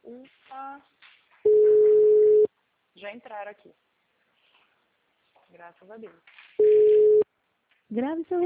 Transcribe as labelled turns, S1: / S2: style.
S1: Ufa. Já entraram aqui. Graças a Deus.
S2: Grave seu